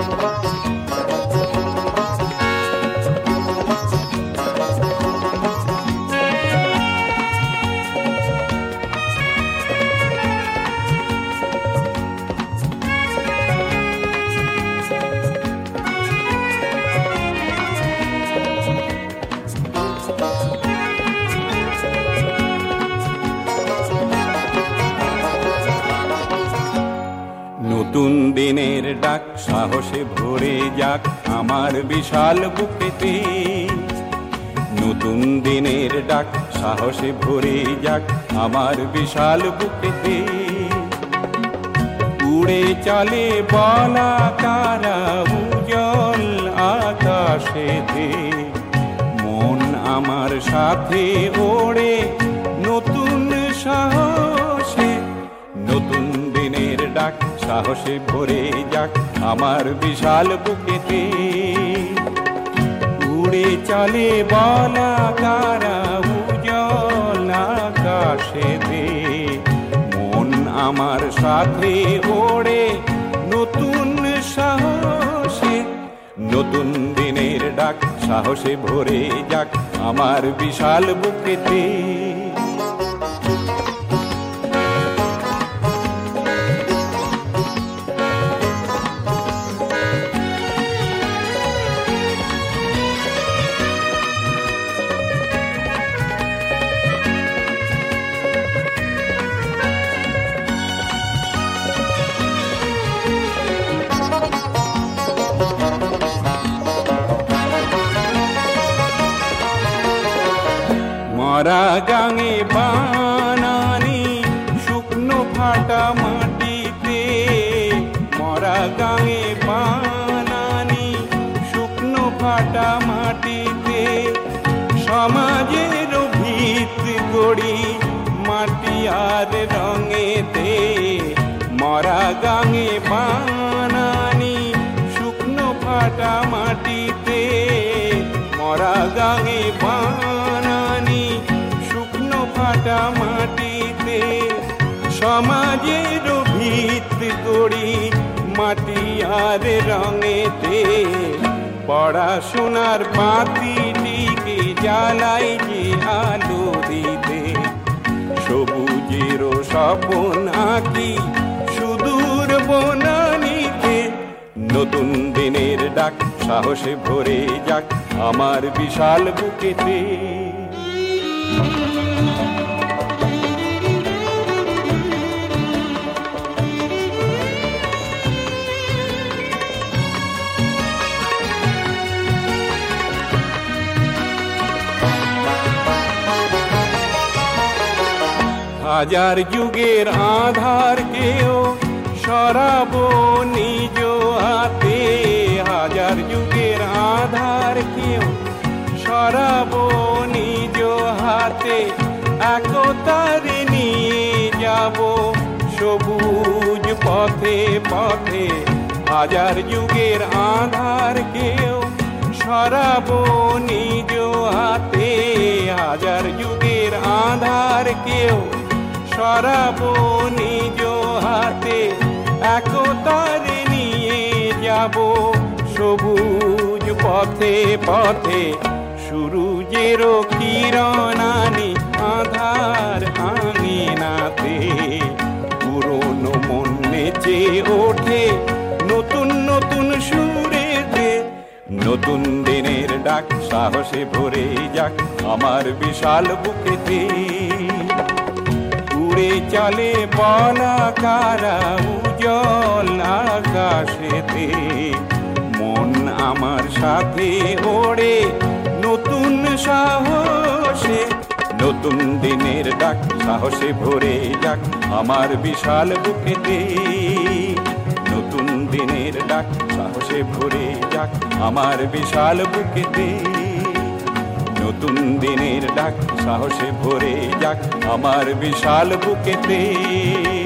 নতুন দিনের ডাক সাহসে ভরে যাক আমার বিশাল বুকেতে। নতুন দিনের ডাক সাহসে ভরে যাক আমার বিশাল বুকেতে। উড়ে চলে বলাকারা উজ্জ্বল আকাশেতে, মন আমার সাথে ওড়ে নতুন সাহসে। নতুন দিনের ডাক সাহসে ভরে যাক আমার বিশাল বুকেতে। উড়ে চলে বলাকারা উজ্জ্বল আকাশেতে, মন আমার সাথে ওড়ে নতুন সাহসে। নতুন দিনের ডাক সাহসে ভরে যাক আমার বিশাল বুকেতে। মরা গাঙে বানানি শুকনো ফাটা মাটিতে, মরা গাঙে বানানি শুকনো ফাটা মাটিতে। সমাজের ভিত গড়ি মাটি আর রঙেতে, মরা গাঙে বানানি শুকনো ফাটা মাটিতে। মরা গাঙে বানানি শুকনো ফাটা মাটিতে। সমাজের ভিত গড়ি মাটি আর রঙেতে। পড়াশোনার বাতিটিকে জ্বালাই যে আলো দিতে, সবুজের স্বপ্ন আঁকি সুদূর বনানীতে। নতুন দিনের ডাক সাহসে ভরে যাক আমার বিশাল বুকেতে। হাজার যুগের আধার কেও সরাবো নিজ হাতে। হাজার যুগের আধার কেও সরাবো নিজ হাতে। একতার নিয়ে যাব সবুজ পথে পথে। হাজার যুগের আধার কেও সরাবো নিজ হাতে। হাজার যুগের আধার কেও সরাবো নিজ হাতে। একতার নিয়ে যাব সবুজ পথে পথে। সূর্যের কিরণ আনি আধার আঙিনাতে। পুরনো মন নেচে ওঠে নতুন নতুন সুরেতে। নতুন দিনের ডাক সাহসে ভরে যাক আমার বিশাল বুকেতে। উড়ে চলে বলাকারা উজ্জ্বল আকাশেতে, মন আমার সাথে ওড়ে নতুন সাহসে। নতুন দিনের ডাক সাহসে ভরে যাক আমার বিশাল বুকেতে। নতুন দিনের ডাক সাহসে ভরে যাক আমার বিশাল বুকেতে। নতুন দিনের ডাক সাহসে ভরে যাক আমার বিশাল বুকেতে।